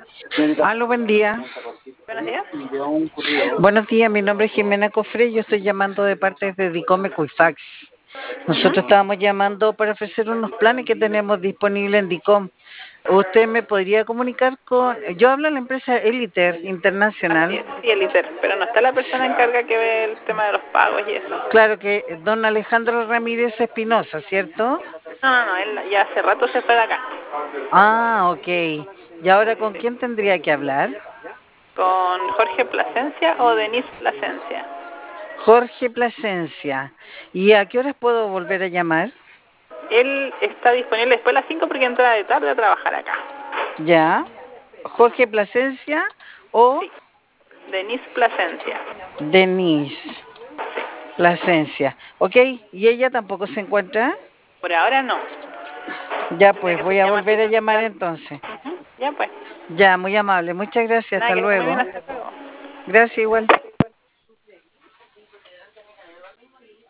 Aló, buen día. Buenos días. Buenos días, mi nombre es Jimena Cofre, yo estoy llamando de parte de Dicome Cuifax. Ujú. Nosotros estábamos llamando para ofrecer unos planes que tenemos disponibles en Dicom. ¿Usted me podría comunicar con...? Yo hablo de la empresa Eliter Así Internacional. es, sí, el ITER, pero no está la persona encarga que ve el tema de los pagos y eso. Claro que don Alejandro Ramírez Espinosa, ¿cierto? No, él ya hace rato se fue de acá. Ah, ok. ¿Y ahora con quién tendría que hablar? ¿Con Jorge Plasencia o Denise Plasencia? Jorge Plasencia. ¿Y a qué horas puedo volver a llamar? Él está disponible después de las 5 porque entra de tarde a trabajar acá. Ya. Jorge Plasencia o Sí, Denise Plasencia. Denise Plasencia. Ok, ¿y ella tampoco se encuentra? Por ahora no. Ya, Tendría pues que voy ser a llamar volver a quizás llamar tarde. entonces. Ya pues. Ya, muy amable. Muchas gracias. Nada, Hasta que esté muy bien, luego. hasta luego. Gracias igual.